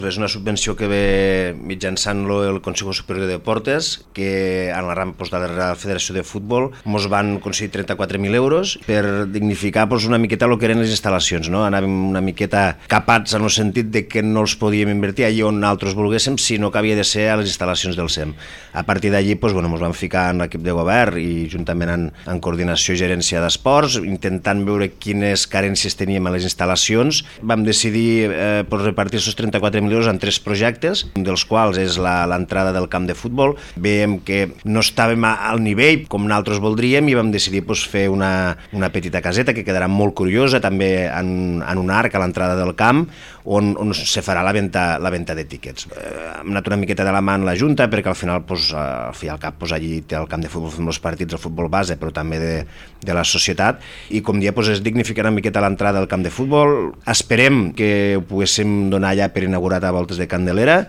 És una subvenció que ve mitjançant el Consejo Superior de Deportes, que en la rama de la Federació de Futbol ens van concedir 34.000 euros per dignificar una miqueta el que eren les instal·lacions. No? Anàvem una miqueta capats en el sentit de que no els podíem invertir allà on nosaltres volguéssim, sinó que havia de ser a les instal·lacions del SEM. A partir d'allí ens vam ficar en l'equip de govern i juntament en coordinació i gerència d'esports, intentant veure quines carències teníem a les instal·lacions. Vam decidir repartir aquests 34.000 euros en 3 projectes, un dels quals és l'entrada del camp de futbol. Veiem que no estàvem al nivell com nosaltres voldríem i vam decidir fer una petita caseta que quedarà molt curiosa, també en un arc a l'entrada del camp, on se farà la venda de tíquets. Hem anat una miqueta de la mà en la Junta, perquè al final, al fi al cap, allí té el camp de futbol, fem els partits, el futbol base, però també de la societat, i com dia es dignificarà una miqueta l'entrada del camp de futbol. Esperem que ho poguéssim donar allà per inaugurat a voltes de Candelera,